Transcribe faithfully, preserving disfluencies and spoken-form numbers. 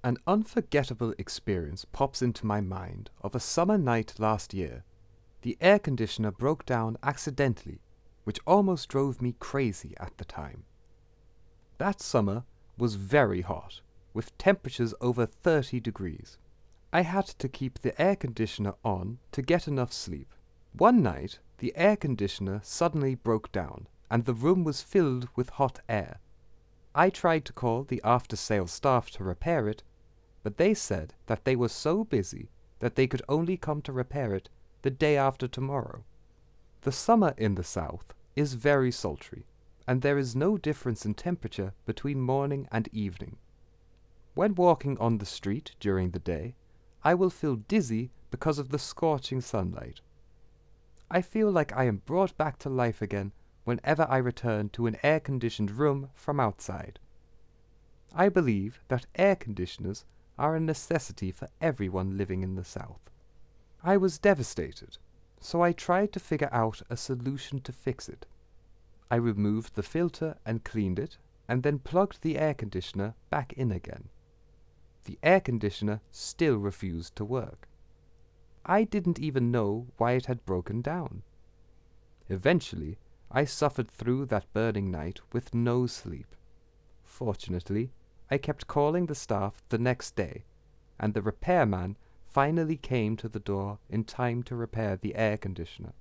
An unforgettable experience pops into my mind of a summer night last year. The air conditioner broke down accidentally, which almost drove me crazy at the time. That summer was very hot, with temperatures over thirty degrees. I had to keep the air conditioner on to get enough sleep. One night, the air conditioner suddenly broke down, and the room was filled with hot air. I tried to call the after-sales staff to repair it, but they said that they were so busy that they could only come to repair it the day after tomorrow. The summer in the south is very sultry, and there is no difference in temperature between morning and evening. When walking on the street during the day, I will feel dizzy because of the scorching sunlight. I feel like I am brought back to life again whenever I return to an air-conditioned room from outside. I believe that air conditioners are a necessity for everyone living in the South. I was devastated, so I tried to figure out a solution to fix it. I removed the filter and cleaned it, and then plugged the air conditioner back in again. The air conditioner still refused to work. I didn't even know why it had broken down. Eventually, I suffered through that burning night with no sleep. Fortunately, I kept calling the staff the next day, and the repairman finally came to the door in time to repair the air conditioner.